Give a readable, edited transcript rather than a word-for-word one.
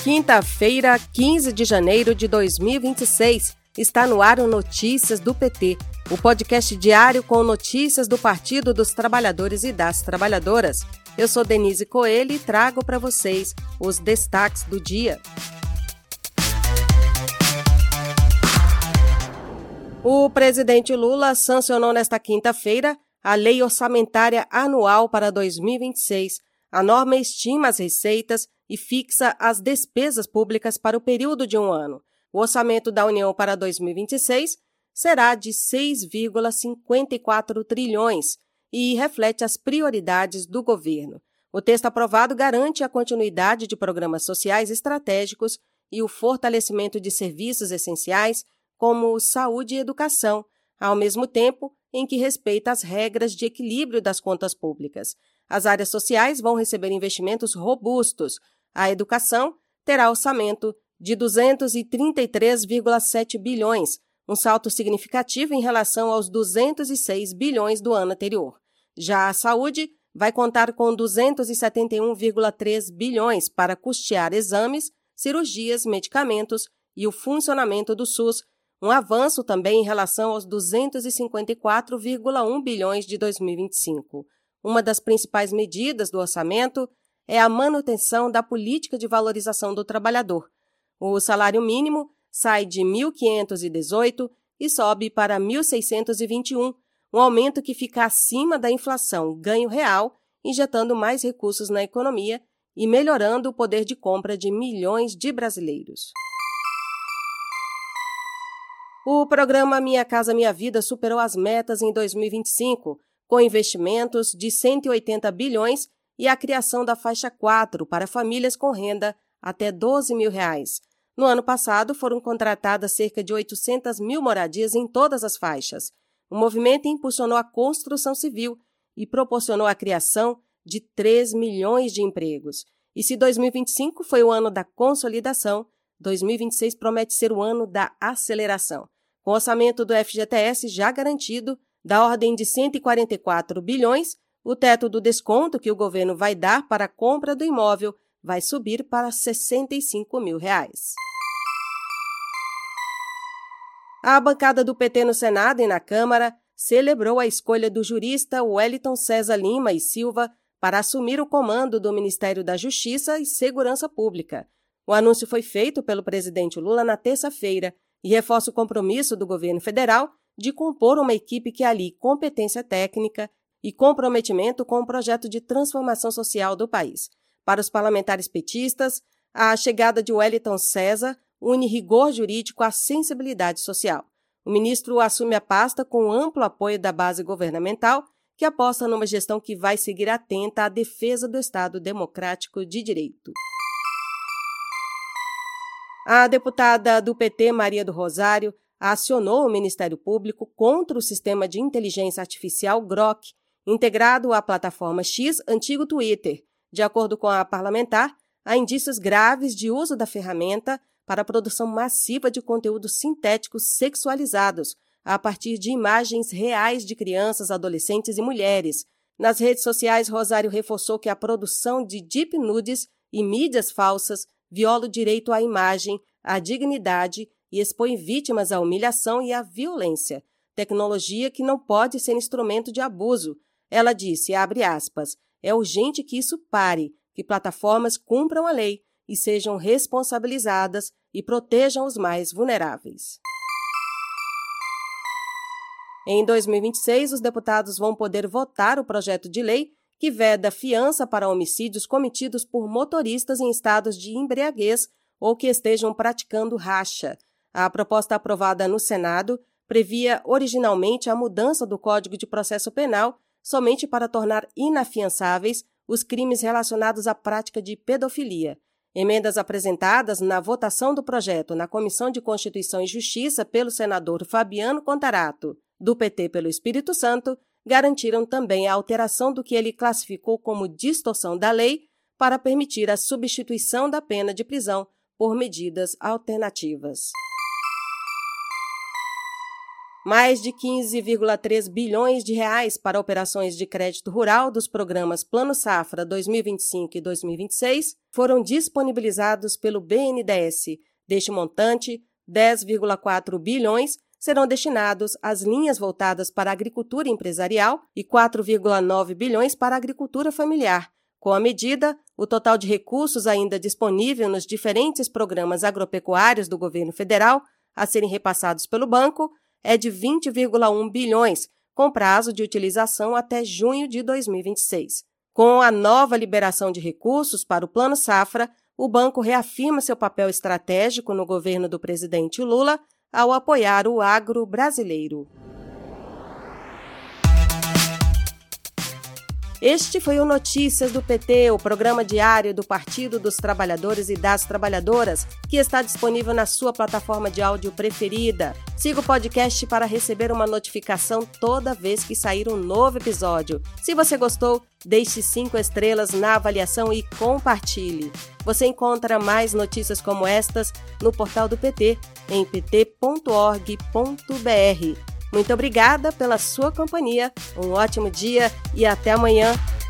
Quinta-feira, 15 de janeiro de 2026, está no ar o Notícias do PT, o podcast diário com notícias do Partido dos Trabalhadores e das Trabalhadoras. Eu sou Denise Coelho e trago para vocês os destaques do dia. O presidente Lula sancionou nesta quinta-feira a Lei Orçamentária Anual para 2026. A norma estima as receitas e fixa as despesas públicas para o período de um ano. O orçamento da União para 2026 será de 6,54 trilhões e reflete as prioridades do governo. O texto aprovado garante a continuidade de programas sociais estratégicos e o fortalecimento de serviços essenciais, como saúde e educação, ao mesmo tempo em que respeita as regras de equilíbrio das contas públicas. As áreas sociais vão receber investimentos robustos. A educação terá orçamento de 233,7 bilhões, um salto significativo em relação aos 206 bilhões do ano anterior. Já a saúde vai contar com 271,3 bilhões para custear exames, cirurgias, medicamentos e o funcionamento do SUS, um avanço também em relação aos 254,1 bilhões de 2025. Uma das principais medidas do orçamento é a manutenção da política de valorização do trabalhador. O salário mínimo sai de R$ 1.518 e sobe para R$ 1.621, um aumento que fica acima da inflação, ganho real, injetando mais recursos na economia e melhorando o poder de compra de milhões de brasileiros. O programa Minha Casa Minha Vida superou as metas em 2025, com investimentos de 180 bilhões e a criação da faixa 4 para famílias com renda até R$ 12 mil. No ano passado, foram contratadas cerca de 800 mil moradias em todas as faixas. O movimento impulsionou a construção civil e proporcionou a criação de 3 milhões de empregos. E se 2025 foi o ano da consolidação, 2026 promete ser o ano da aceleração. Com o orçamento do FGTS já garantido, da ordem de 144 bilhões, o teto do desconto que o governo vai dar para a compra do imóvel vai subir para R$ 65 mil. A bancada do PT no Senado e na Câmara celebrou a escolha do jurista Wellington César Lima e Silva para assumir o comando do Ministério da Justiça e Segurança Pública. O anúncio foi feito pelo presidente Lula na terça-feira e reforça o compromisso do governo federal de compor uma equipe que alie competência técnica e comprometimento com o projeto de transformação social do país. Para os parlamentares petistas, a chegada de Wellington César une rigor jurídico à sensibilidade social. O ministro assume a pasta com amplo apoio da base governamental, que aposta numa gestão que vai seguir atenta à defesa do Estado democrático de direito. A deputada do PT, Maria do Rosário, acionou o Ministério Público contra o sistema de inteligência artificial Grok, integrado à plataforma X, antigo Twitter. De acordo com a parlamentar, há indícios graves de uso da ferramenta para a produção massiva de conteúdos sintéticos sexualizados, a partir de imagens reais de crianças, adolescentes e mulheres. Nas redes sociais, Rosário reforçou que a produção de deep nudes e mídias falsas viola o direito à imagem, à dignidade e expõe vítimas à humilhação e à violência. Tecnologia que não pode ser instrumento de abuso. Ela disse, abre aspas, é urgente que isso pare, que plataformas cumpram a lei e sejam responsabilizadas e protejam os mais vulneráveis. Em 2026, os deputados vão poder votar o projeto de lei que veda fiança para homicídios cometidos por motoristas em estados de embriaguez ou que estejam praticando racha. A proposta aprovada no Senado previa originalmente a mudança do Código de Processo Penal somente para tornar inafiançáveis os crimes relacionados à prática de pedofilia. Emendas apresentadas na votação do projeto na Comissão de Constituição e Justiça pelo senador Fabiano Contarato, do PT pelo Espírito Santo, garantiram também a alteração do que ele classificou como distorção da lei para permitir a substituição da pena de prisão por medidas alternativas. Mais de 15,3 bilhões de reais para operações de crédito rural dos programas Plano Safra 2025 e 2026 foram disponibilizados pelo BNDES. Deste montante, 10,4 bilhões serão destinados às linhas voltadas para a agricultura empresarial e 4,9 bilhões para a agricultura familiar. Com a medida, o total de recursos ainda disponível nos diferentes programas agropecuários do governo federal a serem repassados pelo banco é de 20,1 bilhões, com prazo de utilização até junho de 2026. Com a nova liberação de recursos para o Plano Safra, o banco reafirma seu papel estratégico no governo do presidente Lula ao apoiar o agro brasileiro. Este foi o Notícias do PT, o programa diário do Partido dos Trabalhadores e das Trabalhadoras, que está disponível na sua plataforma de áudio preferida. Siga o podcast para receber uma notificação toda vez que sair um novo episódio. Se você gostou, deixe 5 estrelas na avaliação e compartilhe. Você encontra mais notícias como estas no portal do PT, em pt.org.br. Muito obrigada pela sua companhia, um ótimo dia e até amanhã.